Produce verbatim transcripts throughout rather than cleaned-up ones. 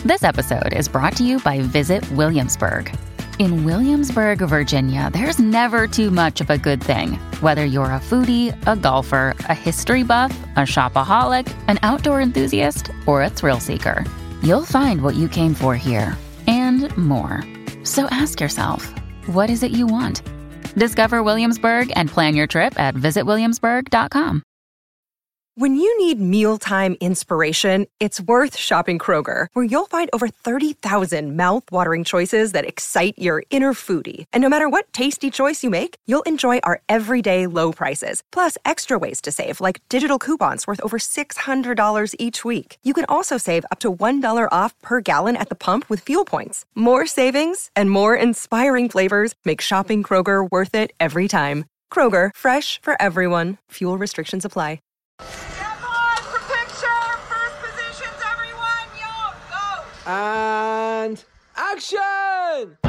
This episode is brought to you by Visit Williamsburg. In Williamsburg, Virginia, there's never too much of a good thing. Whether you're a foodie, a golfer, a history buff, a shopaholic, an outdoor enthusiast, or a thrill seeker, you'll find what you came for here and more. So ask yourself, what is it you want? Discover Williamsburg and plan your trip at visit williamsburg dot com. When you need mealtime inspiration, it's worth shopping Kroger, where you'll find over thirty thousand mouth-watering choices that excite your inner foodie. And no matter what tasty choice you make, you'll enjoy our everyday low prices, plus extra ways to save, like digital coupons worth over six hundred dollars each week. You can also save up to one dollar off per gallon at the pump with fuel points. More savings and more inspiring flavors make shopping Kroger worth it every time. Kroger, fresh for everyone. Fuel restrictions apply. And action!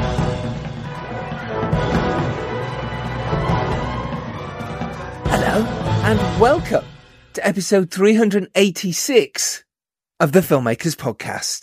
Hello, and welcome to episode three hundred eighty-six of the Filmmakers Podcast.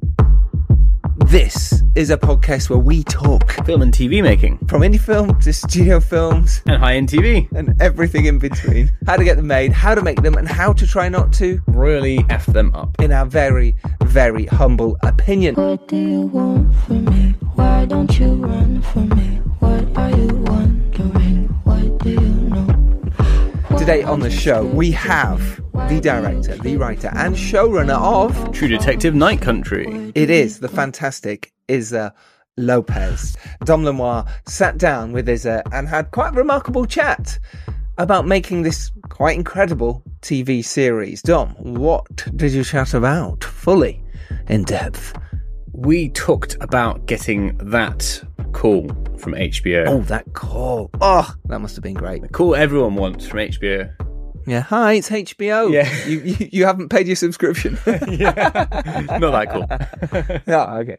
This is a podcast where we talk film and T V making. From indie film to studio films. And high-end T V. And everything in between. How to get them made, how to make them, and how to try not to royally F them up. In our very, very humble opinion. What do you want from me? Why don't you run from me? What are you wondering? What do you know? Today on the show, we have the director, the writer, and showrunner of True Detective Night Country. It is the fantastic Isa Lopez. Dom Lenoir sat down with Isa and had quite a remarkable chat about making this quite incredible T V series. Dom, what did you chat about fully, in depth? We talked about getting that call from H B O. Oh, that call. Oh, that must have been great. The call everyone wants from H B O. Yeah, hi, it's H B O. Yeah. You, you, you haven't paid your subscription. Yeah. Not that cool. No, okay.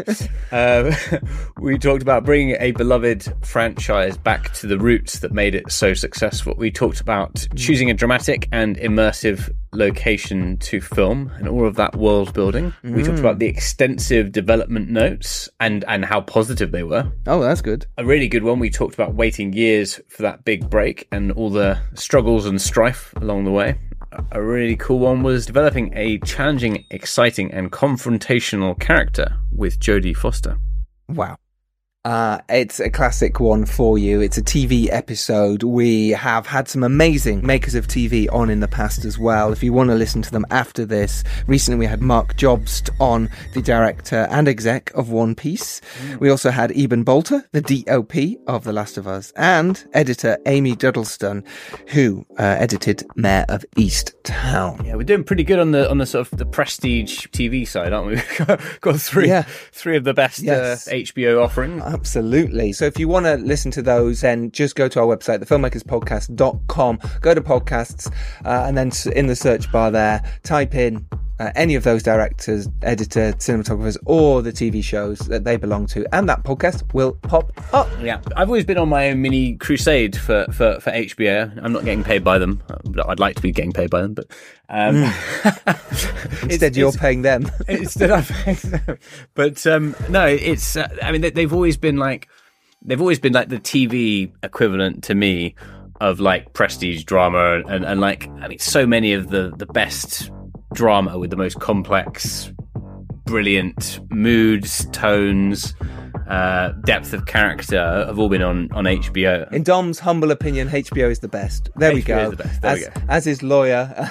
um, we talked about bringing a beloved franchise back to the roots that made it so successful. We talked about choosing a dramatic and immersive location to film and all of that world building. Mm. We talked about the extensive development notes and, and how positive they were. Oh, that's good. A really good one. We talked about waiting years for that big break and all the struggles and strife along the way. A really cool one was developing a challenging, exciting and confrontational character with Jodie Foster. Wow. Uh, it's a classic one for you. It's a T V episode. We have had some amazing makers of T V on in the past as well. If you want to listen to them after this, recently we had Mark Jobst on, the director and exec of One Piece. Mm. We also had Eben Bolter, the D O P of The Last of Us, and editor Amy Duddleston, who uh, edited Mayor of Easttown. Yeah, we're doing pretty good on the on the sort of the prestige T V side, aren't we? We've got three, yeah. three of the best yes. uh, H B O offerings. Absolutely. So if you want to listen to those, then just go to our website, the filmmakers podcast dot com, go to podcasts, uh, and then in the search bar there, type in uh, any of those directors, editor, cinematographers, or the T V shows that they belong to, and that podcast will pop up. Yeah. I've always been on my own mini crusade for, for, for H B O. I'm not getting paid by them. I'd like to be getting paid by them, but... Um, mm. Instead, it's, you're it's, paying them. Instead, I'm paying them. But um, no, it's. Uh, I mean, they, they've always been like, they've always been like the T V equivalent to me of like prestige drama, and, and like, I mean, so many of the the best drama with the most complex, brilliant moods, tones, uh, depth of character have all been on, on H B O. In Dom's humble opinion, H B O is the best. There H B O we go. Is the best. There as, we go. As is Lawyer.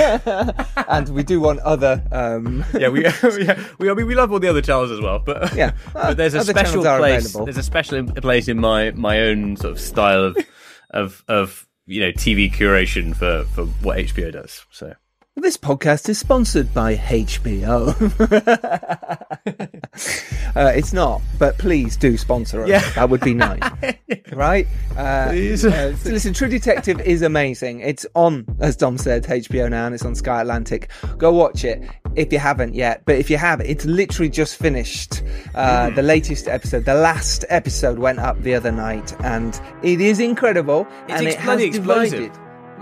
And we do want other... Um... Yeah, we yeah, we I mean, we love all the other channels as well, but, yeah. but there's a other special place. Available. There's a special place in my, my own sort of style of of of you know T V curation for, for what H B O does. So. This podcast is sponsored by H B O. uh, it's not, but please do sponsor us. Yeah. That would be nice. Right? Uh, please. Uh, so listen, True Detective is amazing. It's on, as Dom said, H B O now, and it's on Sky Atlantic. Go watch it if you haven't yet. But if you have, it's literally just finished. Uh, mm. The latest episode, the last episode went up the other night, and it is incredible. It's and ex- it has explosive. divided.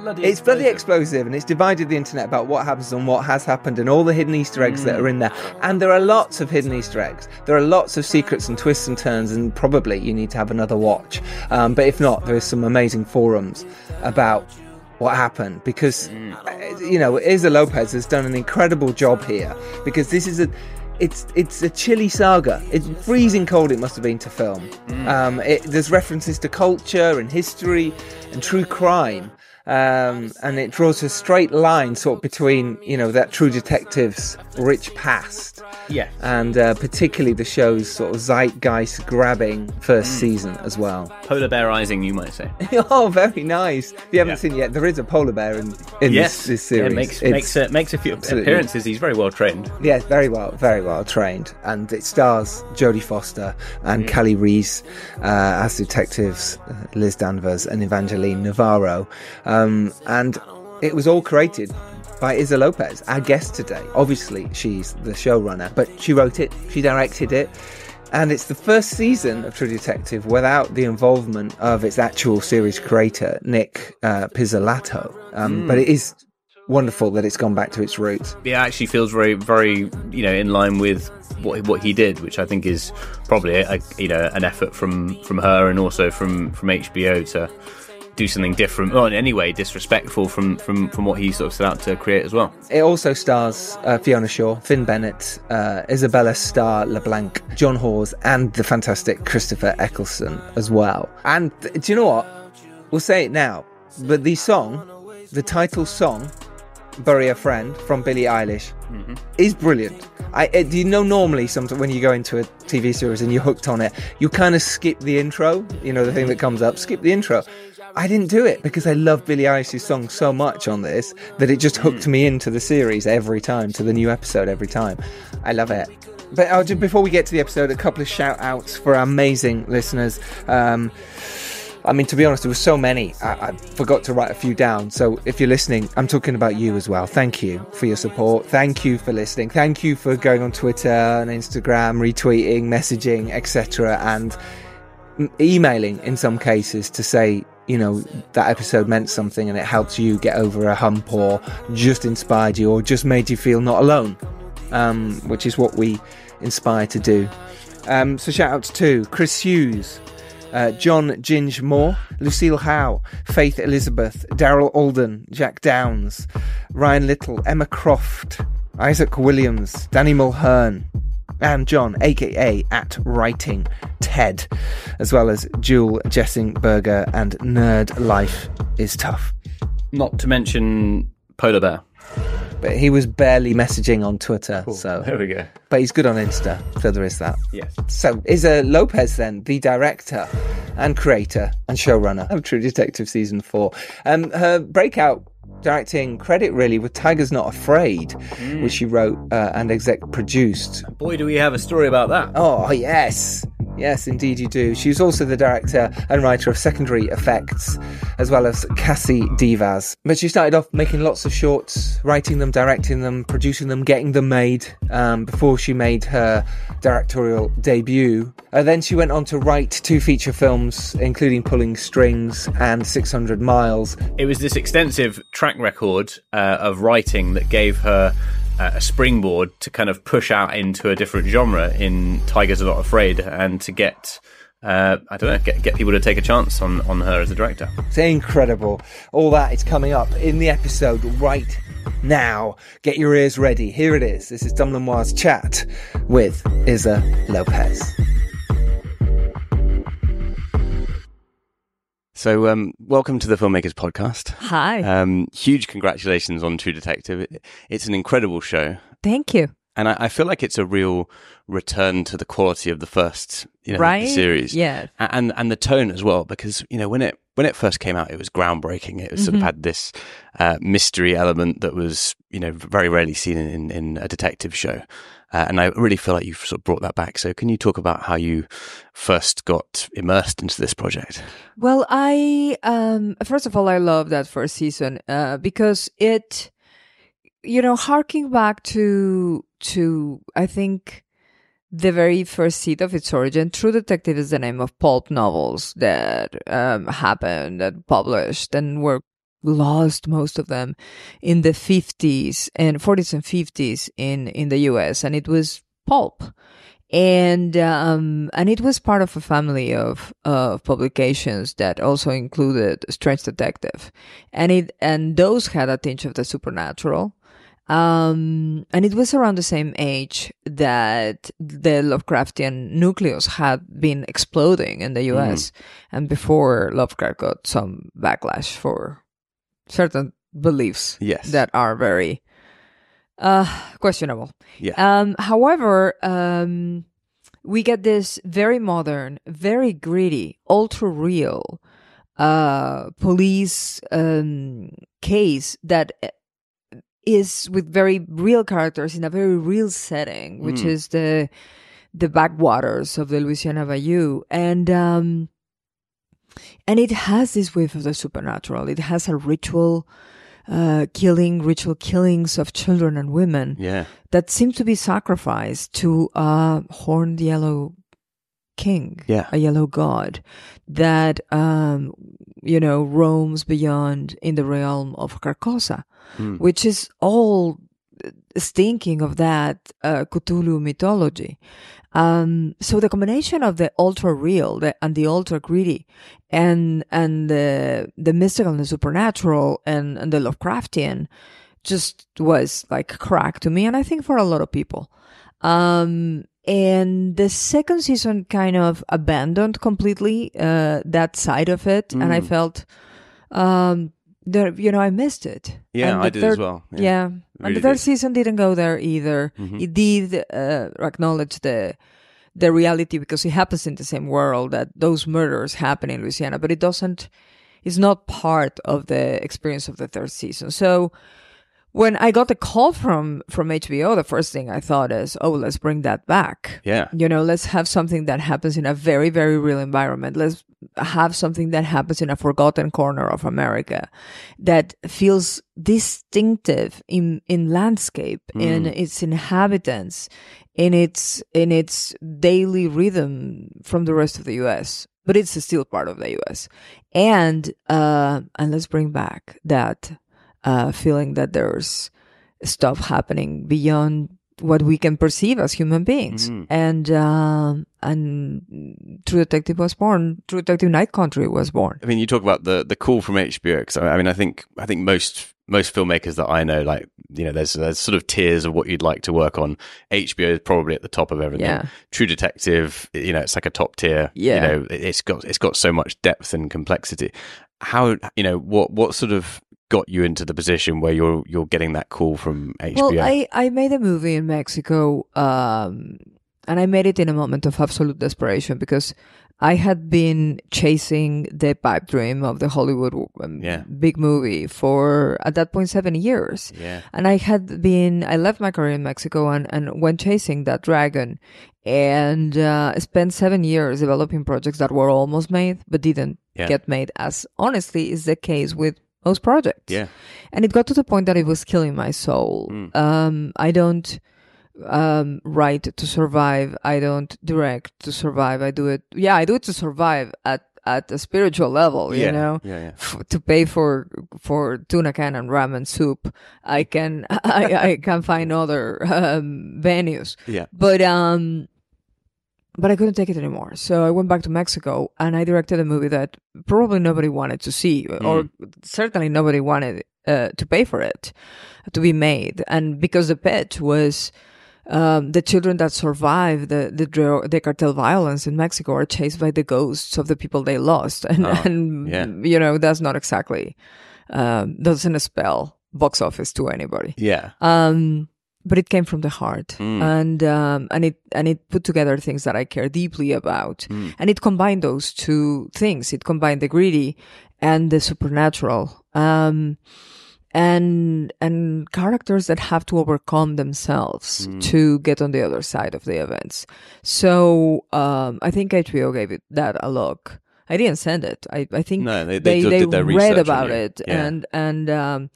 bloody It's bloody explosive. explosive, and it's divided the internet about what happens and what has happened and all the hidden Easter eggs mm. that are in there. And there are lots of hidden Easter eggs. There are lots of secrets and twists and turns, and probably you need to have another watch. Um, but if not, there is some amazing forums about what happened, because mm. you know, Isa Lopez has done an incredible job here, because this is a It's it's a chilly saga. It's freezing cold it must have been to film. Mm. Um, it, there's references to culture and history and true crime. Um, and it draws a straight line sort of between, you know, that True Detective's rich past. Yeah. And uh, particularly the show's sort of zeitgeist grabbing first Mm. season as well. Polar bearizing, you might say. Oh, very nice. If you haven't Yeah. seen it yet, there is a polar bear in, in yes. this, this series. Yeah, makes It's- makes a, makes a few absolutely. appearances. He's very well trained. Yes, very well, very well trained, and it stars Jodie Foster and mm. Callie Reese uh, as detectives, uh, Liz Danvers and Evangeline Navarro, um, and it was all created by Isa Lopez, our guest today. Obviously, she's the showrunner, but she wrote it, she directed it, and it's the first season of True Detective without the involvement of its actual series creator, Nick uh, Pizzolatto. Um, mm. But it is wonderful that it's gone back to its roots. It actually feels very, very, you know, in line with what what he did, which I think is probably a, you know, an effort from from her and also from from H B O to do something different, or in any way disrespectful from from from what he sort of set out to create as well. It also stars uh, Fiona Shaw, Finn Bennett, uh, Isabella Starr LeBlanc, John Hawes, and the fantastic Christopher Eccleston as well. And th- do you know what? We'll say it now, but the song, the title song, Bury a Friend from Billie Eilish, mm-hmm. is brilliant. I, it, you know, normally sometimes when you go into a T V series and you're hooked on it, you kind of skip the intro, you know, the thing that comes up, skip the intro. I didn't do it because I love Billie Eilish's song so much on this that it just hooked mm. me into the series every time, to the new episode every time. I love it. But uh, just before we get to the episode, a couple of shout outs for our amazing listeners. Um, I mean, to be honest, there were so many, I, I forgot to write a few down. So if you're listening, I'm talking about you as well. Thank you for your support. Thank you for listening. Thank you for going on Twitter and Instagram, retweeting, messaging, et cetera, and m- emailing in some cases to say, you know, that episode meant something and it helped you get over a hump, or just inspired you, or just made you feel not alone, um, which is what we inspire to do. Um, so shout outs to Chris Hughes, Uh, John Ginge Moore, Lucille Howe, Faith Elizabeth, Daryl Alden, Jack Downs, Ryan Little, Emma Croft, Isaac Williams, Danny Mulhern, and John, aka at Writing Ted, as well as Jewel Jessingberger and Nerd Life is Tough. Not to mention Polar Bear. But he was barely messaging on Twitter, Cool. so There we go. but he's good on Insta, so there is that. Yes. So Isa Lopez, then, the director and creator and showrunner of True Detective Season four. Um, her breakout directing credit, really, with Tiger's Not Afraid, mm. which she wrote uh, and exec produced. Boy, do we have a story about that. Oh, yes. Yes, indeed you do. She was also the director and writer of Secondary Effects, as well as Cassie Divas. But she started off making lots of shorts, writing them, directing them, producing them, getting them made, um, before she made her directorial debut. Uh, then she went on to write two feature films, including Pulling Strings and six hundred miles. It was this extensive track record uh, of writing that gave her uh, a springboard to kind of push out into a different genre in Tigers Are Not Afraid, and to get, uh, I don't know, get, get people to take a chance on, on her as a director. It's incredible. All that is coming up in the episode right now. Get your ears ready. Here it is. This is Dom Lenoir's chat with Isa Lopez. So, um, welcome to the Filmmakers Podcast. Hi. Um, huge congratulations on True Detective. It, it's an incredible show. Thank you. And I, I feel like it's a real return to the quality of the first, you know, right? series. Yeah. And and the tone as well, because, you know, when it when it first came out, it was groundbreaking. It was Mm-hmm. sort of had this uh, mystery element that was, you know, very rarely seen in, in a detective show. Uh, and I really feel like you've sort of brought that back. So can you talk about how you first got immersed into this project? Well, I, um, first of all, I love that first season, uh, because it, you know, harking back to, to, I think, the very first seed of its origin, True Detective is the name of pulp novels that, um, happened, that published and were lost most of them in the fifties and forties and fifties in, in the U S, and it was pulp. And um, and it was part of a family of of publications that also included Strange Detective, and it and those had a tinge of the supernatural. Um, and it was around the same age that the Lovecraftian nucleus had been exploding in the U S, mm. and before Lovecraft got some backlash for certain beliefs yes. that are very uh, questionable. Yeah. Um, however, um, we get this very modern, very gritty, ultra real uh, police um, case that is with very real characters in a very real setting, which mm. is the the backwaters of the Louisiana Bayou, and um, and it has this wave of the supernatural. It has a ritual uh, killing, ritual killings of children and women yeah. that seem to be sacrificed to a horned yellow king, yeah. a yellow god that um, you know roams beyond in the realm of Carcosa. Mm. Which is all stinking of that uh, Cthulhu mythology. Um, so the combination of the ultra real the, and the ultra gritty, and and the the mystical and the supernatural and, and the Lovecraftian, just was like crack to me, and I think for a lot of people. Um, and the second season kind of abandoned completely uh, that side of it, mm. and I felt. Um, There, you know, I missed it. Yeah, I did third, as well. Yeah, yeah. really and the third did. season didn't go there either. Mm-hmm. It did uh, acknowledge the the reality because it happens in the same world that those murders happen in Louisiana, but it doesn't. It's not part of the experience of the third season. So when I got the call from from H B O, the first thing I thought is, oh, let's bring that back. Yeah, you know, let's have something that happens in a very, very real environment. Let's have something that happens in a forgotten corner of America that feels distinctive in, in landscape, mm. in its inhabitants, in its in its daily rhythm from the rest of the U S. But it's still part of the U S. And uh, and let's bring back that uh, feeling that there's stuff happening beyond what we can perceive as human beings. Mm-hmm. And uh, and True Detective was born. True Detective Night Country was born. I mean, you talk about the the call from H B O. Because I mean, I think I think most most filmmakers that I know, like, you know, there's there's sort of tiers of what you'd like to work on. H B O is probably at the top of everything. Yeah. True Detective, you know, it's like a top tier. Yeah. You know, it's got it's got so much depth and complexity. How, you know, what what sort of got you into the position where you're you're getting that call from H B O? Well, I, I made a movie in Mexico, um, and I made it in a moment of absolute desperation because I had been chasing the pipe dream of the Hollywood um, yeah. big movie for, at that point, seven years. Yeah. And I had been, I left my career in Mexico and, and went chasing that dragon and uh, spent seven years developing projects that were almost made but didn't yeah. get made, as honestly is the case with most projects. Yeah. And it got to the point that it was killing my soul. Mm. Um, I don't um, write to survive. I don't direct to survive. I do it. Yeah, I do it to survive at, at a spiritual level, yeah. you know, yeah, yeah. F- to pay for, for tuna can and ramen soup. I can, I, I can find other, um, venues. Yeah. But, um, But I couldn't take it anymore. So I went back to Mexico and I directed a movie that probably nobody wanted to see, mm. or certainly nobody wanted uh, to pay for it to be made. And because the pitch was um, the children that survive the, the the cartel violence in Mexico are chased by the ghosts of the people they lost. And, oh, and yeah. you know, that's not exactly, um, doesn't spell box office to anybody. Yeah. Um, But it came from the heart, mm. and um, and it and it put together things that I care deeply about, mm. and it combined those two things. It combined the gritty and the supernatural, um, and and characters that have to overcome themselves mm. to get on the other side of the events. So um, I think H B O gave it that a look. I didn't send it. I I think no, they they, they, they did their read research about on you. it, Yeah. and and. Um,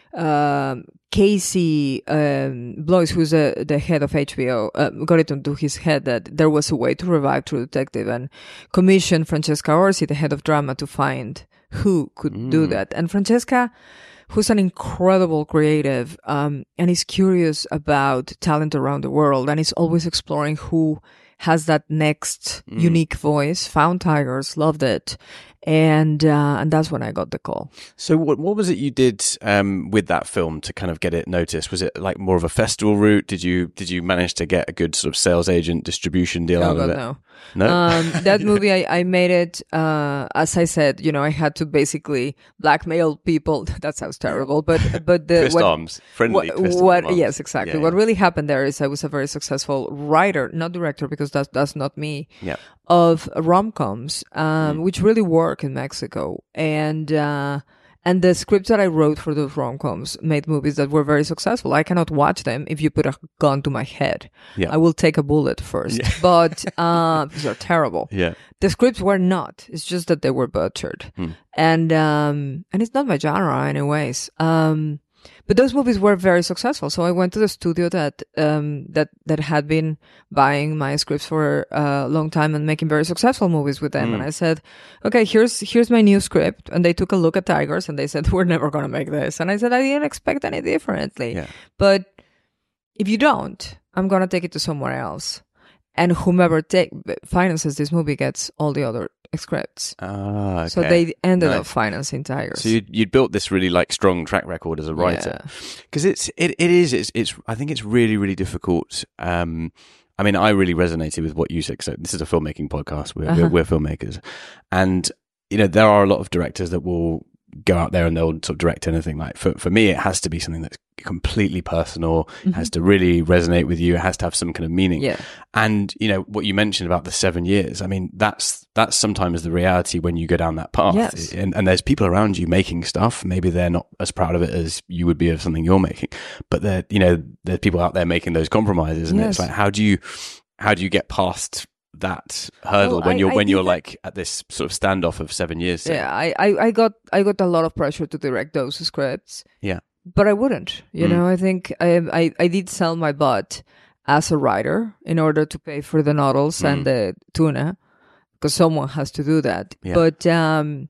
um, Casey um, Blois, who's uh, the head of H B O, uh, got it into his head that there was a way to revive True Detective and commissioned Francesca Orsi, the head of drama, to find who could do that. And Francesca, who's an incredible creative, um, and is curious about talent around the world, and is always exploring who has that next Mm. unique voice, found Tigers, loved it. And uh, and that's when I got the call. So what what was it you did um, with that film to kind of get it noticed? Was it like more of a festival route? Did you did you manage to get a good sort of sales agent distribution deal Oh, out of God, it? no. No? Um, that movie, I, I made it, uh, as I said, you know, I had to basically blackmail people. That sounds terrible, but, but the, Twist what, arms. Friendly what, twist what- arms. yes, exactly. Yeah, What yeah. really happened there is I was a very successful writer, not director, because that's, that's not me, Yeah. of rom-coms, um, Mm. which really work in Mexico. And, uh, and the scripts that I wrote for those rom-coms made movies that were very successful. I cannot watch them if you put a gun to my head. Yeah. I will take a bullet first, but, uh, because they're terrible. Yeah. The scripts were not. It's just that they were butchered. Hmm. And, um, and it's not my genre anyways. Um, but those movies were very successful. So I went to the studio that, um, that, that had been buying my scripts for a long time and making very successful movies with them. Hmm. And I said, okay, here's, here's my new script. And they took a look at Tigers and they said, we're never going to make this. And I said, I didn't expect any differently. Yeah. But if you don't, I'm going to take it to somewhere else. And whomever take, finances this movie gets all the other scripts. Ah, okay. So they ended Nice. up financing Tigers. So you'd, you'd built this really like strong track record as a writer, because it's it, it is it's it's I think it's really really difficult. Um, I mean, I really resonated with what you said. So this is a filmmaking podcast. We're Uh-huh. we're, we're filmmakers, and you know there are a lot of directors that will go out there and they'll sort of direct anything. Like for for me, it has to be something that's completely personal. It has to really resonate with you. It has to have some kind of meaning. Yeah. And you know what you mentioned about the seven years. I mean, that's that's sometimes the reality when you go down that path. Yes. And, and there's people around you making stuff. Maybe they're not as proud of it as you would be of something you're making, but there, you know, there's people out there making those compromises. And Yes. it's like, how do you, how do you get past that hurdle Well, when I- you're I when did you're that- like at this sort of standoff of seven years? say? Yeah, I, I, I got I got a lot of pressure to direct those scripts. Yeah. But I wouldn't. You Mm. know, I think I, I I did sell my butt as a writer in order to pay for the noodles Mm. and the tuna, because someone has to do that. Yeah. But um,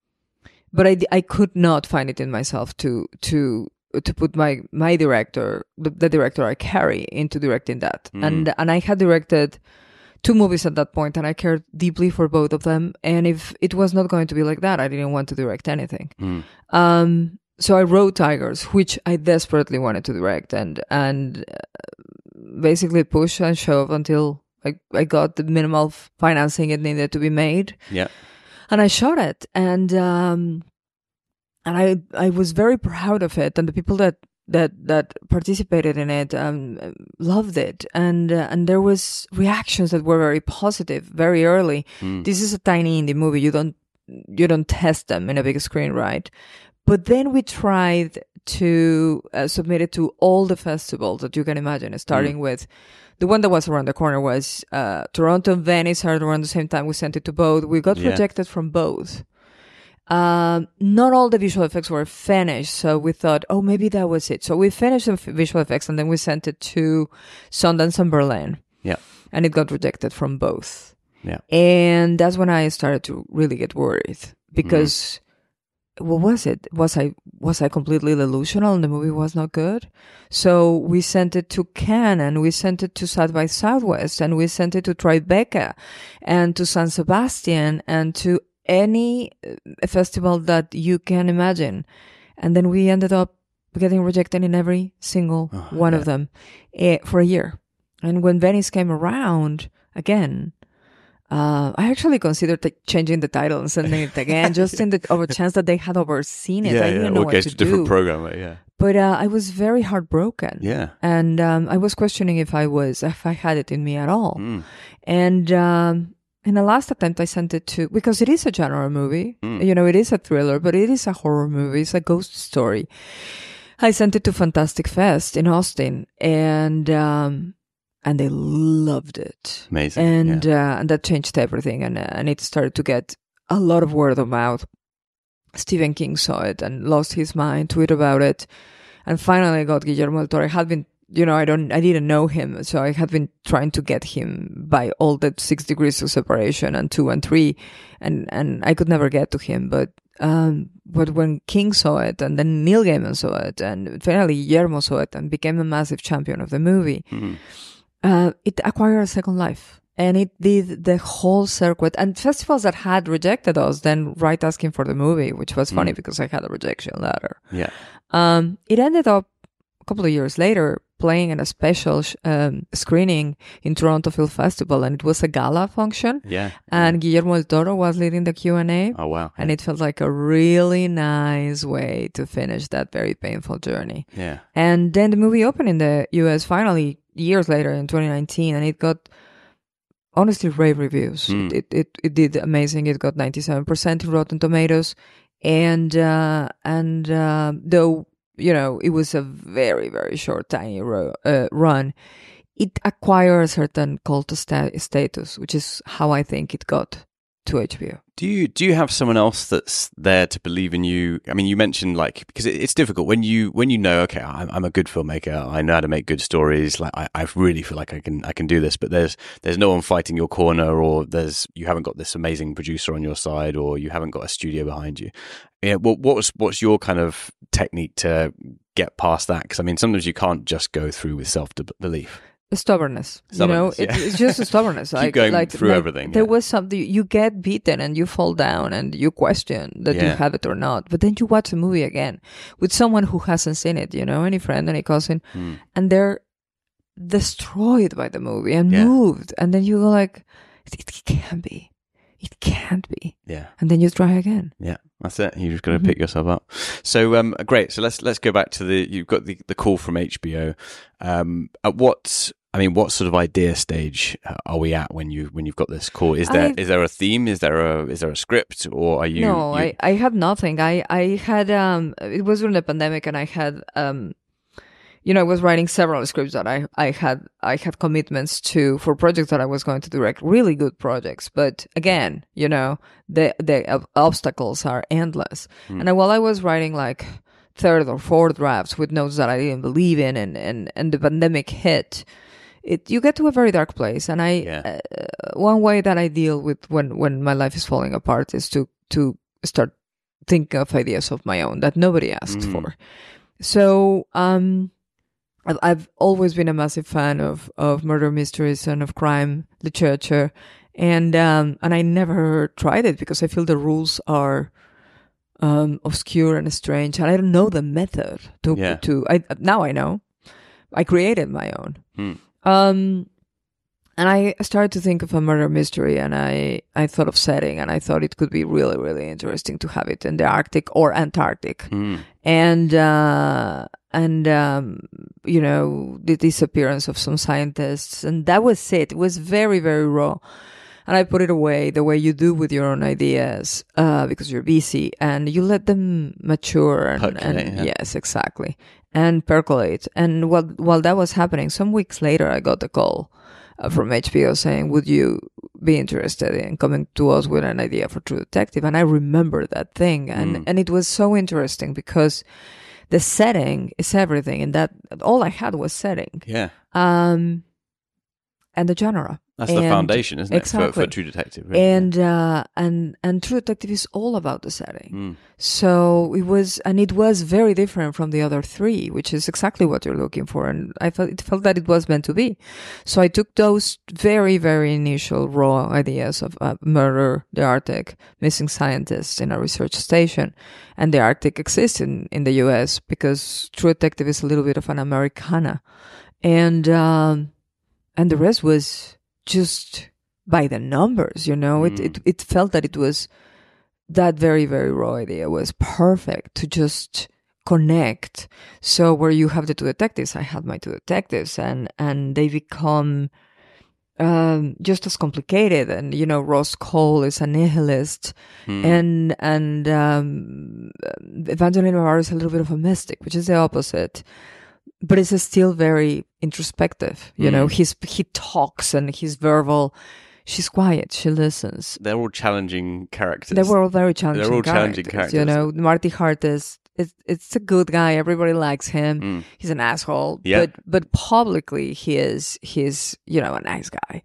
but I, I could not find it in myself to to to put my my director, the, the director I carry, into directing that. Mm. And and I had directed two movies at that point, and I cared deeply for both of them. And if it was not going to be like that, I didn't want to direct anything. Mm. Um, so I wrote Tigers, which I desperately wanted to direct, and and uh, basically push and shove until I, I got the minimal f- financing it needed to be made, Yeah. and I shot it, and um, and I I was very proud of it, and the people that that that participated in it um, loved it, and uh, and there was reactions that were very positive very early. Mm. This is a tiny indie movie. You don't you don't test them in a big screen, right? But then we tried to uh, submit it to all the festivals that you can imagine, starting Mm. with the one that was around the corner was uh, Toronto and Venice are around the same time. We sent it to both. We got Yeah. rejected from both. Um, not all the visual effects were finished, so we thought, oh, maybe that was it. So we finished the f- visual effects, and then we sent it to Sundance and Berlin. Yeah. And it got rejected from both. Yeah. And that's when I started to really get worried, because what was it? Was I was I completely delusional and the movie was not good? So we sent it to Cannes, and we sent it to South by Southwest, and we sent it to Tribeca and to San Sebastian and to any uh, festival that you can imagine. And then we ended up getting rejected in every single Oh, one yeah. of them eh, for a year. And when Venice came around again, uh, I actually considered t- changing the title and sending it again, just in the over chance that they had overseen it. Yeah, I yeah. didn't know Or what get to to a different do. program. Right? Yeah. But uh, I was very heartbroken. Yeah. And um, I was questioning if I was, if I had it in me at all. Mm. And um, in the last attempt, I sent it to, because it is a genre movie. Mm. You know, it is a thriller, but it is a horror movie. It's a ghost story. I sent it to Fantastic Fest in Austin, and um, and they loved it. Amazing. And yeah. uh, and that changed everything, and uh, and it started to get a lot of word of mouth. Stephen King saw it and lost his mind, tweeted about it, and finally got Guillermo del Toro. I had been you know, I don't, I didn't know him, so I had been trying to get him by all the six degrees of separation and two and three, and and I could never get to him. But um, but when King saw it, and then Neil Gaiman saw it, and finally Guillermo saw it, and became a massive champion of the movie, mm-hmm. uh, it acquired a second life. And it did the whole circuit. And festivals that had rejected us then write asking for the movie, which was funny mm. because I had a rejection letter. Yeah. Um, it ended up a couple of years later playing in a special sh- um, screening in Toronto Film Festival, and it was a gala function. Yeah. And yeah. Guillermo del Toro was leading the Q and A. Oh, wow. And it felt like a really nice way to finish that very painful journey. Yeah. And then the movie opened in the U S finally years later in twenty nineteen, and it got honestly rave reviews. Mm. It, it it did amazing. It got ninety-seven percent in Rotten Tomatoes, and uh, and uh, though you know it was a very very short tiny ro- uh, run, it acquired a certain cult sta- status, which is how I think it got to H B O. Do you do you have someone else that's there to believe in you? I mean, you mentioned like because it, it's difficult when you when you know, okay, I'm, I'm a good filmmaker, I know how to make good stories. Like I, I really feel like I can I can do this, but there's there's no one fighting your corner, or there's you haven't got this amazing producer on your side, or you haven't got a studio behind you. Yeah, what what's what's your kind of technique to get past that? Because I mean, sometimes you can't just go through with self belief. Stubbornness, stubbornness, you know, yeah. it, it's just a stubbornness. Keep like, going like, through like everything. There yeah. was something, you get beaten and you fall down and you question that yeah. you have it or not. But then you watch the movie again with someone who hasn't seen it, you know, any friend, any cousin, mm. and they're destroyed by the movie and yeah. moved. And then you go like, it, it can't be. It can't be. Yeah. And then you try again. Yeah. That's it. You just got to mm-hmm. pick yourself up. So, um, great. So let's let's go back to the. You've got the, the call from H B O. Um, at what? I mean, what sort of idea stage are we at when you when you've got this call? Is there I've, is there a theme? Is there a is there a script? Or are you? No, you... I I had nothing. I I had um. It was during the pandemic, and I had um. You know, I was writing several scripts that I, I had I had commitments to for projects that I was going to direct, really good projects. But again, you know, the the obstacles are endless. Mm. And I, while I was writing like third or fourth drafts with notes that I didn't believe in, and, and, and the pandemic hit, it you get to a very dark place. And I yeah. uh, one way that I deal with when, when my life is falling apart is to to start thinking of ideas of my own that nobody asked mm. for. So um. I've always been a massive fan of, of murder mysteries and of crime literature, and um, and I never tried it because I feel the rules are um, obscure and strange, and I don't know the method to yeah. to. I now I know. I created my own, hmm. um, and I started to think of a murder mystery, and I I thought of setting, and I thought it could be really really interesting to have it in the Arctic or Antarctic, hmm. and. Uh, And, um, you know, the disappearance of some scientists. And that was it. It was very, very raw. And I put it away the way you do with your own ideas, uh, because you're busy and you let them mature. And, percolate, and yeah. yes, exactly. And percolate. And while, while that was happening, some weeks later, I got a call uh, from H B O saying, would you be interested in coming to us with an idea for True Detective? And I remember that thing. And, mm. and it was so interesting because the setting is everything, and that all I had was setting. Yeah. Um, and the genre. That's and the foundation, isn't it, exactly. for, for True Detective? Really? And uh, and and True Detective is all about the setting. Mm. So it was, and it was very different from the other three, which is exactly what you're looking for. And I felt it felt that it was meant to be. So I took those very very initial raw ideas of uh, murder, the Arctic, missing scientists in a research station, and the Arctic exists in in the U S because True Detective is a little bit of an Americana, and um, and the rest was just by the numbers, you know. Mm. It, it it felt that it was that very, very raw idea was perfect to just connect. So where you have the two detectives, I had my two detectives, and, and they become um, just as complicated. And, you know, Ross Cole is a nihilist, mm. and and um, Evangeline Navarro is a little bit of a mystic, which is the opposite. But it's still very introspective, you mm. know. He's he talks and he's verbal. She's quiet. She listens. They're all challenging characters. They were all very challenging. They're all characters, challenging characters. You know, Marty Hart is it's it's a good guy. Everybody likes him. Mm. He's an asshole. Yeah. But but publicly he is he's you know a nice guy.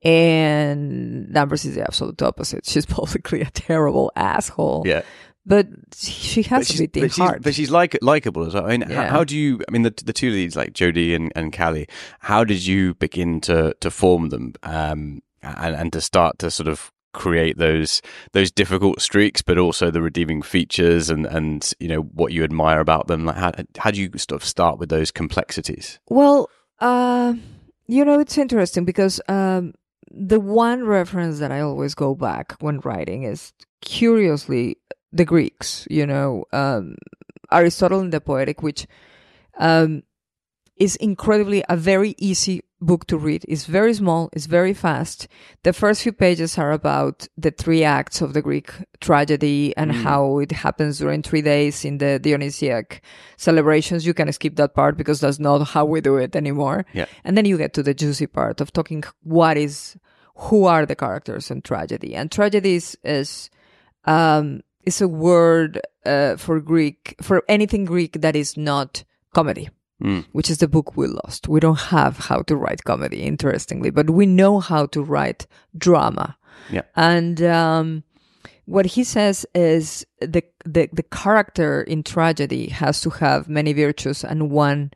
And Danvers is the absolute opposite. She's publicly a terrible asshole. Yeah. But she has But a she's, beating but she's, heart. but she's like likable as well. I mean, how, Yeah. how do you? I mean, the the two leads like Jodie and, and Callie. How did you begin to to form them um, and and to start to sort of create those those difficult streaks, but also the redeeming features and and you know what you admire about them? Like how how do you sort of start with those complexities? Well, uh, you know, it's interesting because um, the one reference that I always go back when writing is curiously the Greeks, you know, um, Aristotle in the Poetic, which um, is incredibly a very easy book to read. It's very small, it's very fast. The first few pages are about the three acts of the Greek tragedy and Mm. how it happens during three days in the Dionysiac celebrations. You can skip that part because that's not how we do it anymore. Yeah. And then you get to the juicy part of talking what is, who are the characters in tragedy. And tragedy is, is um, is a word uh, for Greek, for anything Greek that is not comedy. Mm. Which is the book we lost. We don't have how to write comedy, interestingly, but we know how to write drama. Yeah. And um, what he says is the, the the character in tragedy has to have many virtues and one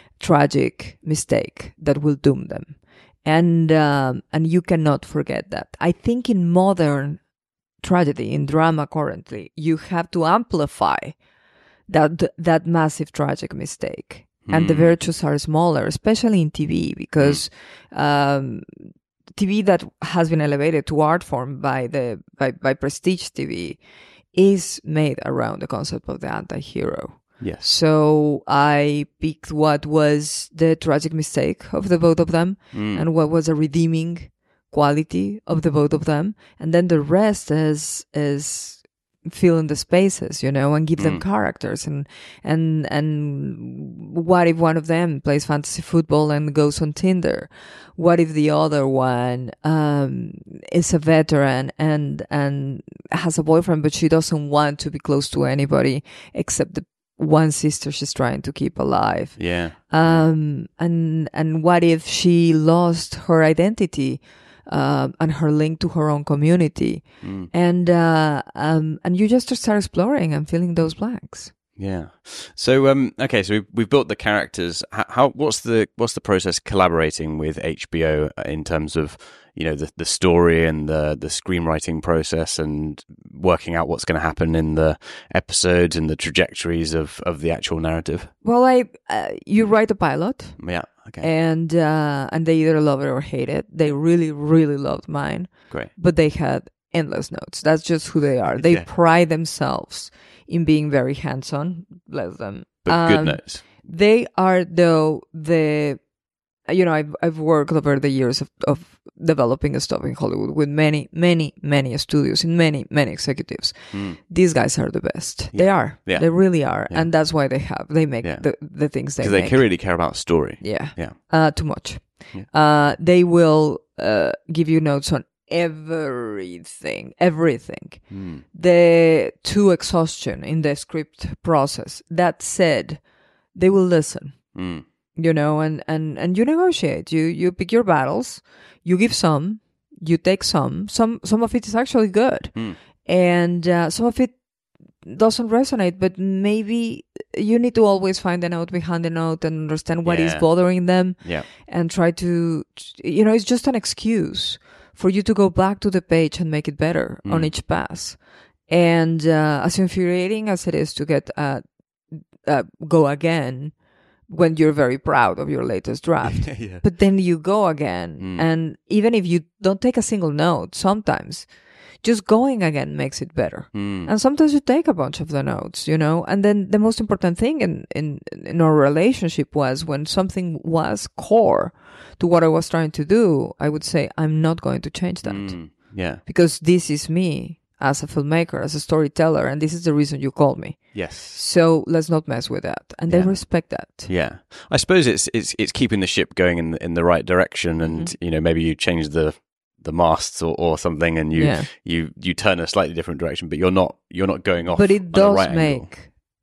tragic mistake that will doom them. And um, and you cannot forget that. I think in modern tragedy, in drama currently, you have to amplify that that massive tragic mistake. And the Mm. virtues are smaller, especially in T V, because um, T V that has been elevated to art form by the by, by prestige T V is made around the concept of the anti-hero. Yes. So I picked what was the tragic mistake of the both of them Mm. and what was a redeeming quality of the both of them. And then the rest is is fill in the spaces, you know, and give them Mm. characters. And and and what if one of them plays fantasy football and goes on Tinder? What if the other one um, is a veteran and and has a boyfriend, but she doesn't want to be close to anybody except the one sister she's trying to keep alive? Yeah. Um, and and what if she lost her identity uh, and her link to her own community? Mm. And uh, um, and you just start exploring and filling those blanks. Yeah. So um okay, so we've, we've built the characters. How, how what's the what's the process collaborating with H B O in terms of, you know, the the story and the the screenwriting process and working out what's going to happen in the episodes and the trajectories of of the actual narrative? Well, I uh, you write a pilot, Yeah. Okay. and uh, and they either love it or hate it. They really, really loved mine, Great. but they had endless notes. That's just who they are. They Yeah. pride themselves in being very hands-on. Bless them. But good Um, notes. They are, though, the, you know, I've, I've worked over the years of, of developing stuff in Hollywood with many, many, many studios and many, many executives. Mm. These guys are the best. They are. Yeah. They really are. Yeah. And that's why they have, they make Yeah. the, the things they Because they make. really care about story. Yeah. Yeah. Uh, too much. Yeah. Uh, they will uh, give you notes on everything, everything. Mm. The to exhaustion in the script process. That said, they will listen, Mm. you know, and, and, and you negotiate. You you pick your battles. You give some. You take some. Some some of it is actually good, Mm. and uh, some of it doesn't resonate. But maybe you need to always find a note behind the note and understand what is Yeah. bothering them, Yeah. and try to, you know, it's just an excuse for you to go back to the page and make it better Mm. on each pass. And uh, as infuriating as it is to get uh, uh, go again when you're very proud of your latest draft, Yeah. but then you go again, Mm. and even if you don't take a single note, sometimes just going again makes it better. Mm. And sometimes you take a bunch of the notes, you know. And then the most important thing in, in, in our relationship was when something was core to what I was trying to do, I would say, I'm not going to change that. Mm. Yeah. Because this is me as a filmmaker, as a storyteller, and this is the reason you called me. Yes. So let's not mess with that. And they Yeah. respect that. Yeah, I suppose it's it's it's keeping the ship going in the, in the right direction, and Mm-hmm. you know, maybe you change the the masts or, or something, and you Yeah. you you turn a slightly different direction, but you're not you're not going off. But it on a does right make angle.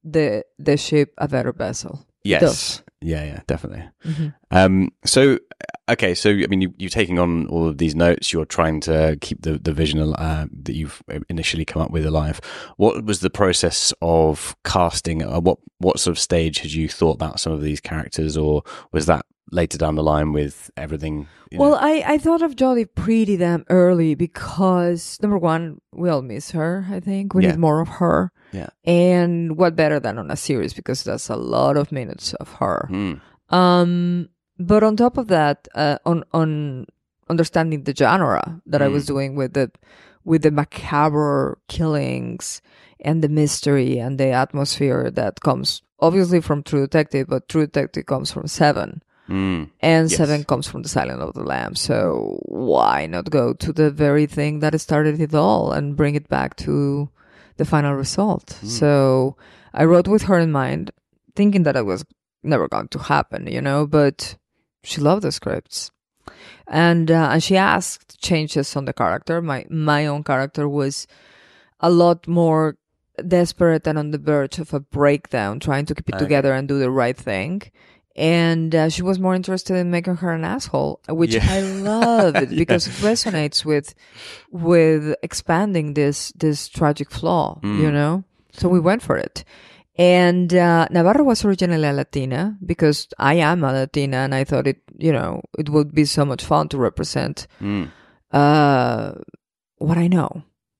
the the ship a better vessel. Yes. It does. Yeah, yeah, definitely. Mm-hmm. Um, so, okay, so I mean, you, you're taking on all of these notes. You're trying to keep the the vision uh, that you've initially come up with alive. What was the process of casting? Uh, what what sort of stage had you thought about some of these characters, or was that later down the line with everything? You well, know? I, I thought of Jodie pretty damn early because, number one, we all miss her, I think. We Yeah. need more of her. Yeah. And what better than on a series, because that's a lot of minutes of her. Mm. Um, but on top of that, uh, on on understanding the genre that I was Mm. doing with the with the macabre killings and the mystery and the atmosphere that comes obviously from True Detective, but True Detective comes from Seven. Mm. And Yes. Seven comes from the Silence of the Lambs. So why not go to the very thing that started it all and bring it back to the final result? Mm. So I wrote with her in mind, thinking that it was never going to happen, you know, but she loved the scripts. And uh, and she asked changes on the character. My my own character was a lot more desperate and on the verge of a breakdown, trying to keep it Okay. together and do the right thing. And uh, she was more interested in making her an asshole, which Yeah. I loved Yeah. because it resonates with with expanding this this tragic flaw, Mm. you know. So we went for it. And uh, Navarro was originally a Latina because I am a Latina, and I thought it, you know, it would be so much fun to represent Mm. uh, what I know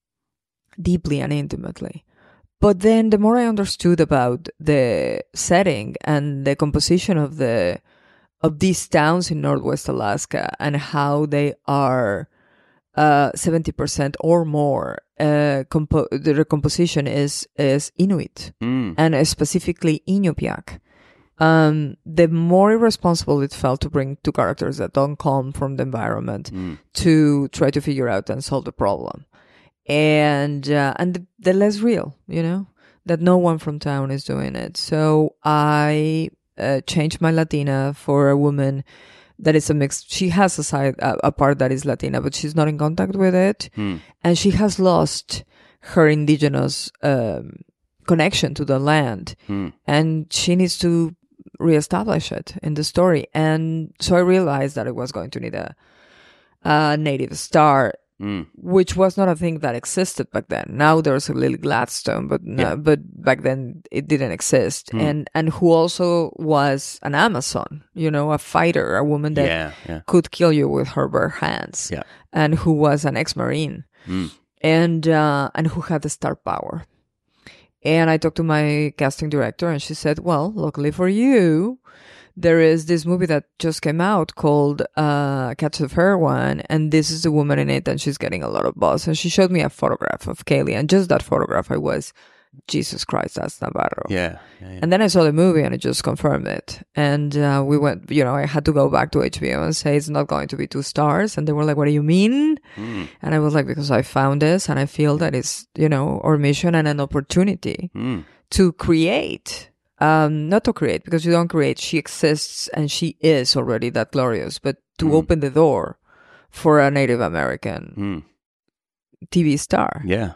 deeply and intimately. But then the more I understood about the setting and the composition of the of these towns in Northwest Alaska and how they are uh, seventy percent or more, uh, compo- the composition is, is Inuit Mm. and uh, specifically Inupiaq. Um, the more irresponsible it felt to bring two characters that don't come from the environment Mm. to try to figure out and solve the problem. And uh, and the, the less real, you know, that no one from town is doing it. So I uh, changed my Latina for a woman that is a mix. She has a side, a, a part that is Latina, but she's not in contact with it, Mm. and she has lost her indigenous um, connection to the land, Mm. and she needs to reestablish it in the story. And so I realized that I was going to need a, a native star, Mm. which was not a thing that existed back then. Now there's a Lily Gladstone, but no, Yeah. but back then it didn't exist. Hmm. And and who also was an Amazon, you know, a fighter, a woman that Yeah. Yeah. could kill you with her bare hands, Yeah. and who was an ex-marine, Mm. and uh, and who had the star power. And I talked to my casting director, and she said, "Well, luckily for you, there is this movie that just came out called uh, Catch the Fair One, and this is the woman in it, and she's getting a lot of buzz." And she showed me a photograph of Kaylee, and just that photograph, I was, Jesus Christ, that's Navarro. Yeah. Yeah. yeah. And then I saw the movie, and it just confirmed it. And uh, we went, you know, I had to go back to H B O and say it's not going to be two stars. And they were like, "What do you mean?" Mm. And I was like, "Because I found this, and I feel that it's, you know, our mission and an opportunity Mm. to create." Um, not to create, because you don't create. She exists and she is already that glorious, but to Mm. open the door for a Native American Mm. T V star. Yeah.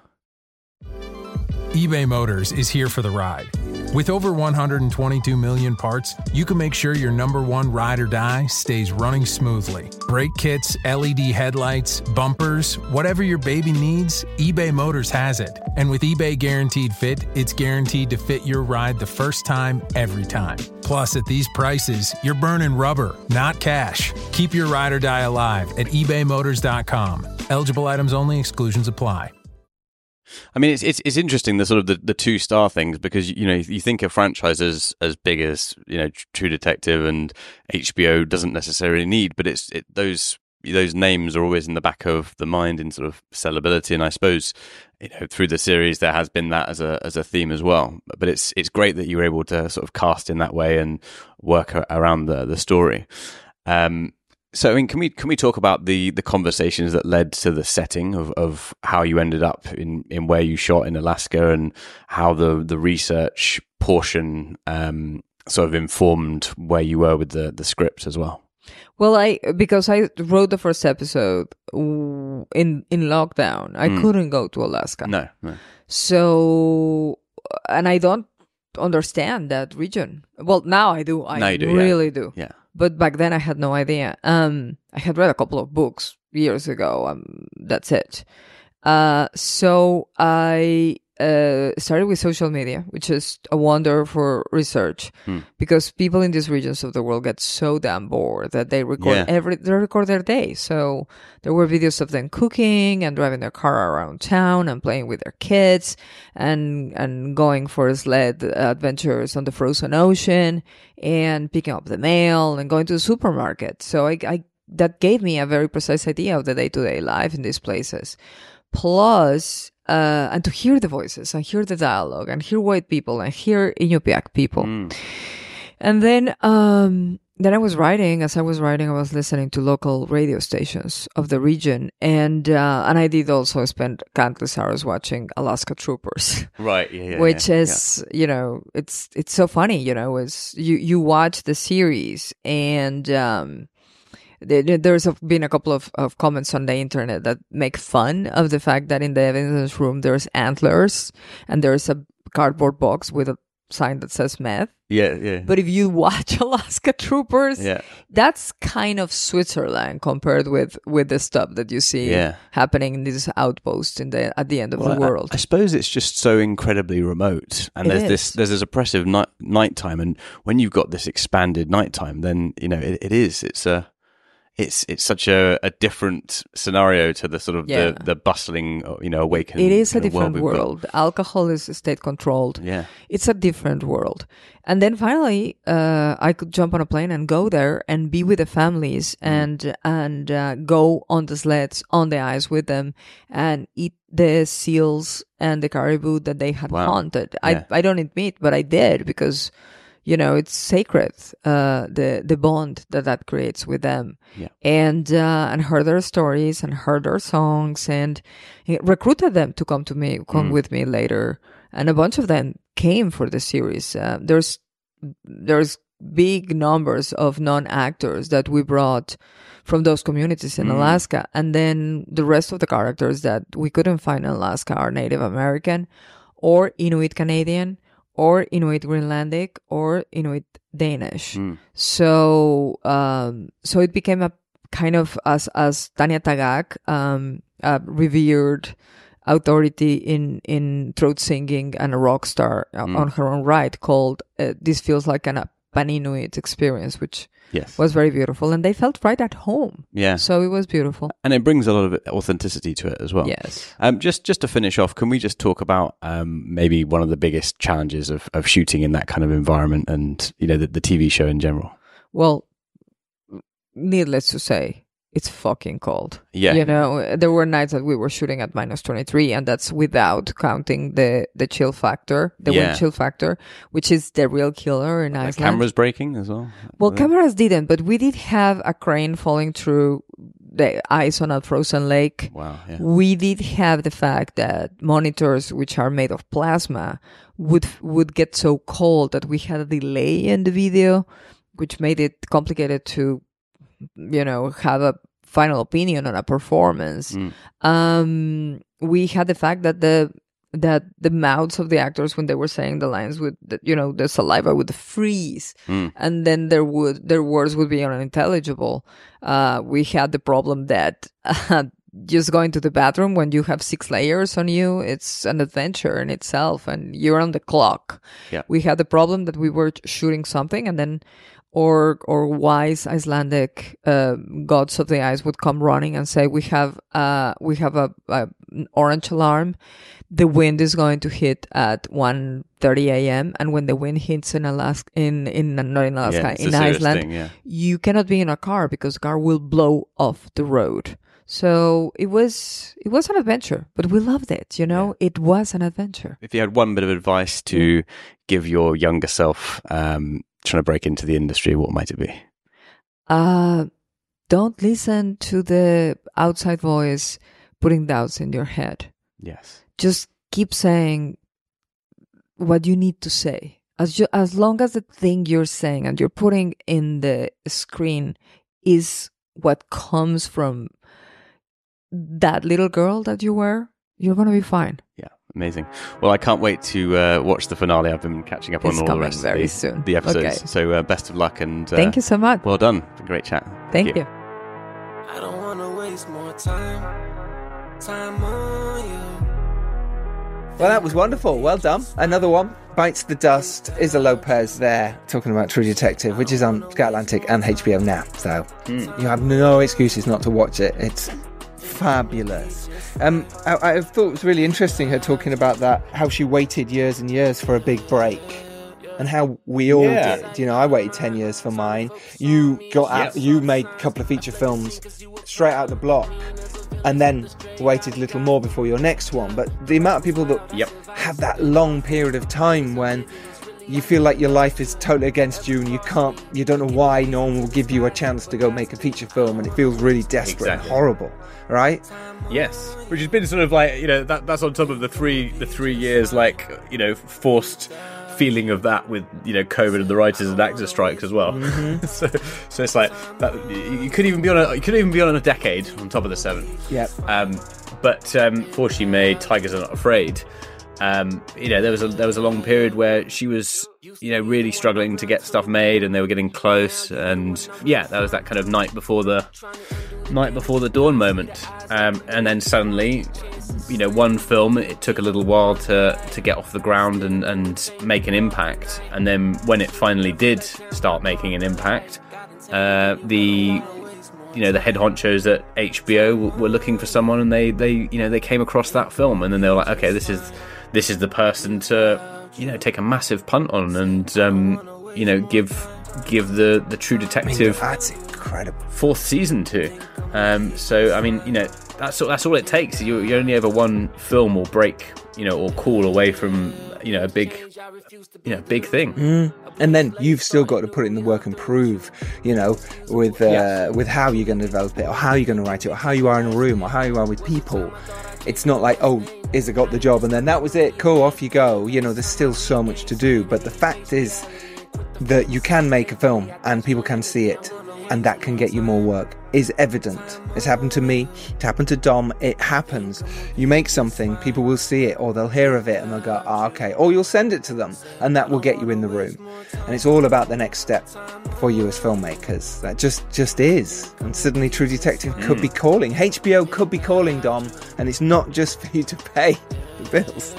eBay Motors is here for the ride. With over one hundred twenty-two million parts, you can make sure your number one ride or die stays running smoothly. Brake kits, L E D headlights, bumpers, whatever your baby needs, eBay Motors has it. And with eBay Guaranteed Fit, it's guaranteed to fit your ride the first time, every time. Plus, at these prices, you're burning rubber, not cash. Keep your ride or die alive at ebay motors dot com. Eligible items only, exclusions apply. I mean, it's it's it's interesting the sort of the, the two star things, because you know you think of franchises as big as you know True Detective and H B O doesn't necessarily need, but it's it, those those names are always in the back of the mind in sort of sellability, and I suppose you know through the series there has been that as a as a theme as well. But it's it's great that you were able to sort of cast in that way and work around the the story. Um, So, I mean, can we can we talk about the, the conversations that led to the setting of, of how you ended up in, in where you shot in Alaska, and how the, the research portion um, sort of informed where you were with the, the script as well? Well, I because I wrote the first episode w- in in lockdown, I Mm. couldn't go to Alaska. No, no. So, and I don't understand that region. Well, now I do. I Now you do, really yeah. do. Yeah. But back then I had no idea. Um, I had read a couple of books years ago. Um, that's it. Uh, so I uh, started with social media, which is a wonder for research, Hmm. because people in these regions of the world get so damn bored that they record Yeah. every they record their day. So there were videos of them cooking and driving their car around town and playing with their kids and and going for sled adventures on the frozen ocean and picking up the mail and going to the supermarket. So I, I that gave me a very precise idea of the day-to-day life in these places. Plus, uh, and to hear the voices and hear the dialogue and hear white people and hear Iñupiaq people. Mm. And then, um, then I was writing. As I was writing, I was listening to local radio stations of the region, and uh, and I did also spend countless hours watching Alaska Troopers, Right. Yeah. yeah which yeah, is you know it's it's so funny. You know, is you you watch the series and. Um, There- There's a, been a couple of, of comments on the internet that make fun of the fact that in the evidence room there's antlers and there's a cardboard box with a sign that says meth. Yeah. Yeah. But if you watch Alaska Troopers, yeah. that's kind of Switzerland compared with, with the stuff that you see Yeah. happening in these outposts in the at the end of Well, the world. I, I suppose it's just so incredibly remote, and It there's is. this there's this oppressive night nighttime, and when you've got this expanded nighttime, then you know it, it is it's a it's it's such a, a different scenario to the sort of Yeah. the, the bustling you know awakened. It is a kind of different we've got. world. Alcohol is state controlled. Yeah. It's a different world. And then finally, uh, I could jump on a plane and go there and be with the families and and uh, go on the sleds on the ice with them and eat the seals and the caribou that they had Wow. hunted. Yeah. I I don't eat meat, but I did because, you know, it's sacred. Uh, the the bond that that creates with them, Yeah. and uh, and heard their stories and heard their songs and recruited them to come to me, come Mm. with me later. And a bunch of them came for the series. Uh, there's there's big numbers of non-actors that we brought from those communities in Mm. Alaska, and then the rest of the characters that we couldn't find in Alaska are Native American, or Inuit Canadian, or Inuit Greenlandic, or Inuit Danish. Mm. So um, so it became a kind of as as Tanya Tagaq, um, a revered authority in in throat singing and a rock star uh, Mm. on her own right, called uh, this feels like an, a Pan-Inuit experience, which Yes. was very beautiful, and they felt right at home. Yeah. So it was beautiful. And it brings a lot of authenticity to it as well. Yes. Um, just just to finish off, can we just talk about um, maybe one of the biggest challenges of, of shooting in that kind of environment, and you know the, the T V show in general? Well, needless to say, it's fucking cold. Yeah. You know, there were nights that we were shooting at minus twenty-three, and that's without counting the, the chill factor, the Yeah. wind chill factor, which is the real killer in The Iceland. cameras breaking as well. Well, Uh, cameras didn't, but we did have a crane falling through the ice on a frozen lake. Wow. Yeah. We did have the fact that monitors, which are made of plasma, would would get so cold that we had a delay in the video, which made it complicated to, you know, have a final opinion on a performance. Mm. Um, we had the fact that the that the mouths of the actors, when they were saying the lines, would, you know, the saliva would freeze, Mm. and then there would their words would be unintelligible. Uh, we had the problem that uh, just going to the bathroom when you have six layers on you, it's an adventure in itself, and you're on the clock. Yeah. We had the problem that we were shooting something, and then or or wise Icelandic uh, gods of the ice would come running and say, "We have uh we have a, a an orange alarm. The wind is going to hit at one thirty a.m. and when the wind hits in Alaska, in in not in Alaska, Yeah, it's a in serious Iceland, thing, yeah. you cannot be in a car because the car will blow off the road." So it was it was an adventure, but we loved it. You know, it was an adventure. If you had one bit of advice to give your younger self um, trying to break into the industry, what might it be? Uh, don't listen to the outside voice putting doubts in your head. Yes. Just keep saying what you need to say. As you, as long as the thing you're saying and you're putting in the screen is what comes from that little girl that you were, you're going to be fine. Yeah. Amazing. Well, I can't wait to uh, watch the finale. I've been catching up It's on all the coming rest very of the, soon. the episodes. Okay. So uh, best of luck and uh, Thank you so much. well done. It's a great chat. Thank you. I don't wanna waste more time, time on you. Well, that was wonderful. Well done. Another one. Bites the Dust. Isa Lopez there talking about True Detective, which is on Sky Atlantic and H B O now. So Mm. you have no excuses not to watch it. It's fabulous. Um, I, I thought it was really interesting her talking about that, how she waited years and years for a big break. And how we all Yeah. did. You know, I waited ten years for mine. You got out, Yes. you made a couple of feature films straight out the block, and then waited a little more before your next one. But the amount of people that Yep. have that long period of time when you feel like your life is totally against you and you can't, you don't know why no one will give you a chance to go make a feature film, and it feels really desperate Exactly. and horrible, right? Yes, which has been sort of like, you know, that that's on top of the three the three years like, you know, forced feeling of that with, you know, COVID and the writers and actors strikes as well. Mm-hmm. so so it's like that, you you could even be on a you could even be on a decade on top of the seven. Yep. Um, but um, before she made Tigers Are Not Afraid, um, you know, there was a there was a long period where she was, you know, really struggling to get stuff made, and they were getting close. And yeah, that was that kind of night before the night before the dawn moment. Um, and then suddenly, you know, one film, it took a little while to to get off the ground and and make an impact. And then when it finally did start making an impact, uh, the you know, the head honchos at H B O w- were looking for someone, and they, they, you know, they came across that film, and then they were like, okay, this is, this is the person to, you know, take a massive punt on, and, um, you know, give, give the, the True Detective That's incredible. fourth season to. Um, so, I mean, you know, that's all, that's all it takes. You, you're only ever one film or break, you know, or call away from, you know, a big, you know, big thing. Mm. And then you've still got to put in the work and prove, you know, with uh, Yeah. with how you're going to develop it, or how you're going to write it, or how you are in a room, or how you are with people. It's not like, oh, Isa got the job and then that was it, cool, off you go. You know, there's still so much to do. But the fact is that you can make a film and people can see it, and that can get you more work, is evident. It's happened to me, it happened to Dom, it happens. You make something, people will see it, or they'll hear of it and they'll go, ah, okay, or you'll send it to them, and that will get you in the room. And it's all about the next step for you as filmmakers. That just just is. And suddenly True Detective mm. could be calling, H B O could be calling, Dom, and it's not just for you to pay the bills.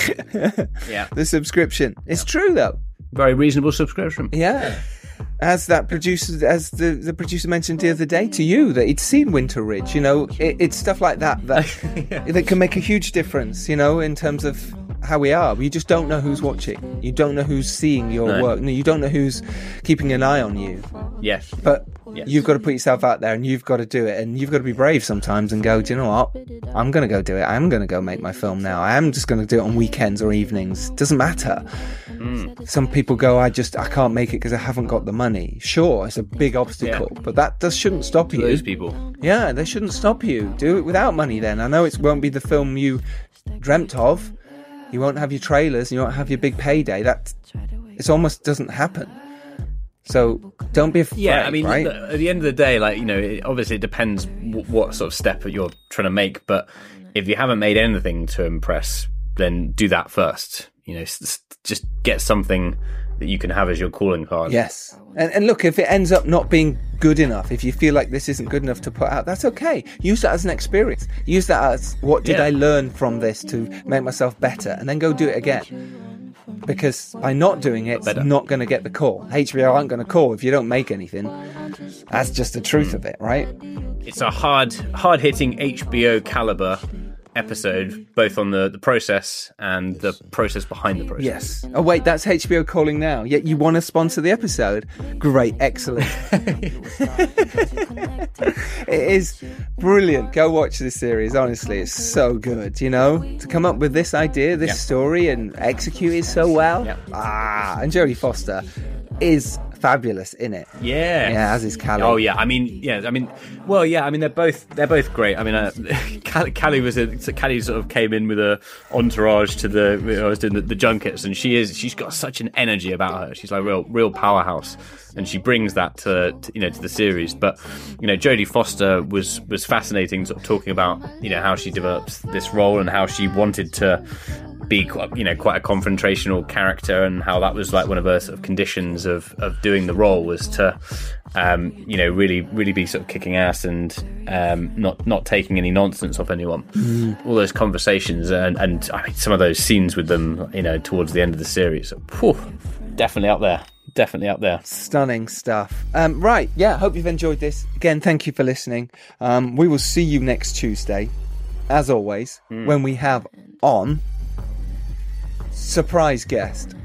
Yeah. The subscription. It's true though. Very reasonable subscription. Yeah. As that producer, as the, the producer mentioned the other day to you, that he'd seen Winter Ridge, you know, it, it's stuff like that that, yeah. that can make a huge difference, you know, in terms of how we are. You just don't know who's watching. You don't know who's seeing your no. work. No, you don't know who's keeping an eye on you. Yes. But yes. you've got to put yourself out there, and you've got to do it, and you've got to be brave sometimes and go, do you know what? I'm going to go do it. I'm going to go make my film now. I am just going to do it on weekends or evenings. Doesn't matter. Mm. Some people go, I just, I can't make it because I haven't got the money. Sure, it's a big obstacle, yeah. but that does, shouldn't stop to you. Those people. Yeah, they shouldn't stop you. Do it without money then. I know it won't be the film you dreamt of. You won't have your trailers, you won't have your big payday. That it almost doesn't happen. So don't be afraid. Yeah, I mean, right? the, at the end of the day, like, you know, it, obviously it depends w- what sort of step you're trying to make. But if you haven't made anything to impress, then do that first. You know, s- just get something that you can have as your calling card. Yes. And, and look, if it ends up not being good enough, if you feel like this isn't good enough to put out, that's okay. Use that as an experience. Use that as, what did yeah. I learn from this to make myself better? And then go do it again. Because by not doing it, it's not going to get the call. H B O aren't going to call if you don't make anything. That's just the truth of it, right? It's a hard, hard-hitting H B O caliber episode, both on the, the process and the process behind the process. Yes. Oh, wait, that's H B O calling now. Yet you want to sponsor the episode? Great, excellent. It is brilliant. Go watch this series. Honestly, it's so good. You know, to come up with this idea, this yeah. story, and execute it so well. Yeah. Ah, and Jodie Foster is fabulous in it. Yeah, yeah, as is Callie. Oh yeah, I mean, yeah, I mean, well, yeah, I mean, they're both they're both great. I mean, uh, Callie, Callie was a so Callie sort of came in with a entourage to the you know, I was doing the, the junkets, and she is she's got such an energy about her. She's like a real real powerhouse, and she brings that to, to you know to the series. But you know, Jodie Foster was was fascinating, sort of talking about you know how she developed this role and how she wanted to be quite, you know quite a confrontational character, and how that was like one of her sort of conditions of of doing the role was to um you know really really be sort of kicking ass and um not not taking any nonsense off anyone. Mm. All those conversations and and I mean some of those scenes with them you know towards the end of the series, whew, definitely up there. Definitely up there. Stunning stuff. Um, right, yeah, hope you've enjoyed this. Again, thank you for listening. Um, we will see you next Tuesday, as always, mm. when we have on surprise guest.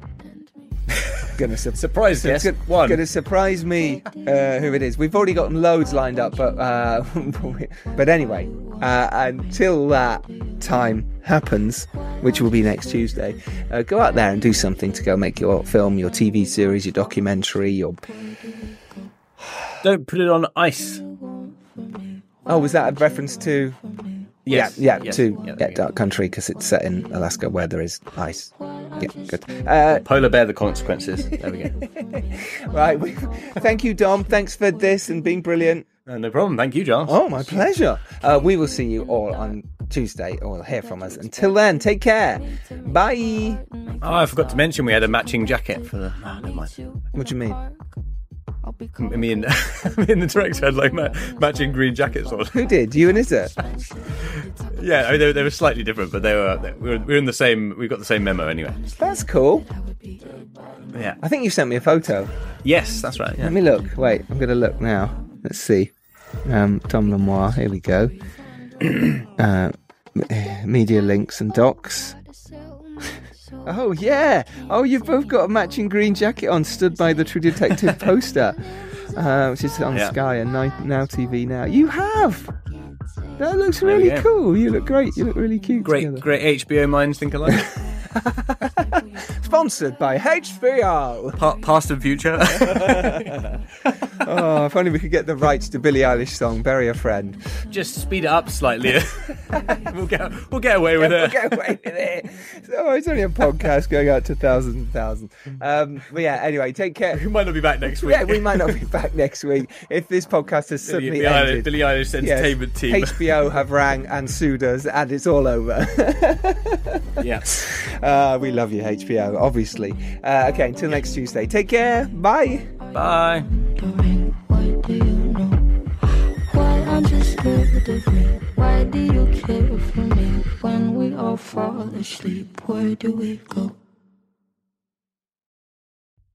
Gonna su- surprise guest. Gonna, One. Gonna surprise me uh, who it is. We've already got loads lined up, but uh, but anyway, uh, until that time happens, which will be next Tuesday, uh, go out there and do something to go make your film, your T V series, your documentary, your. Don't put it on ice. Oh, was that a reference to? Yes. Yeah, yeah, yes. to yeah, yeah, Dark Country, because it's set in Alaska where there is ice. Yeah, good. Uh, Polar Bear: The Consequences. There we go. Right. We, thank you, Dom. Thanks for this and being brilliant. Uh, no problem. Thank you, Giles. Oh, my pleasure. Uh, we will see you all on Tuesday, or hear from us. Until then, take care. Bye. Oh, I forgot to mention we had a matching jacket for the. Oh, never mind. What do you mean? Me and, me and the director had like ma- matching green jackets on. Who did? You and Izza? Yeah, I mean, they, they were slightly different, but they were. They, we, were we were in the same. We got the same memo anyway. That's cool. Yeah. I think you sent me a photo. Yes, that's right. Yeah. Let me look. Wait, I'm going to look now. Let's see. Um, Tom Lemoire. Here we go. uh, media links and docs. Oh, yeah. Oh, you've both got a matching green jacket on, Stood by the True Detective poster, uh, which is on yeah. Sky and Now T V now. You have! That looks really cool. You look great. You look really cute. Great, together. Great H B O minds think alike. Sponsored by H B O. Pa- past and future. Oh, if only we could get the rights to Billie Eilish song "Bury a Friend." Just speed it up slightly. we'll get we'll get away with yeah, it. We'll get away with it. So it's only a podcast going out to thousands and thousands. Um, but yeah, anyway, take care. We might not be back next week. Yeah, we might not be back next week if this podcast has Billie, suddenly Billie ended. Eilish, Billie Eilish Entertainment yes, Team. H B O have rang and sued us, and it's all over. Yeah. Uh, we love you, H B O, obviously. Uh, okay, until next Tuesday. Take care. Bye. Bye. What do you know? Why aren't you scared of me? Why do you care for me? When we all fall asleep, where do we go?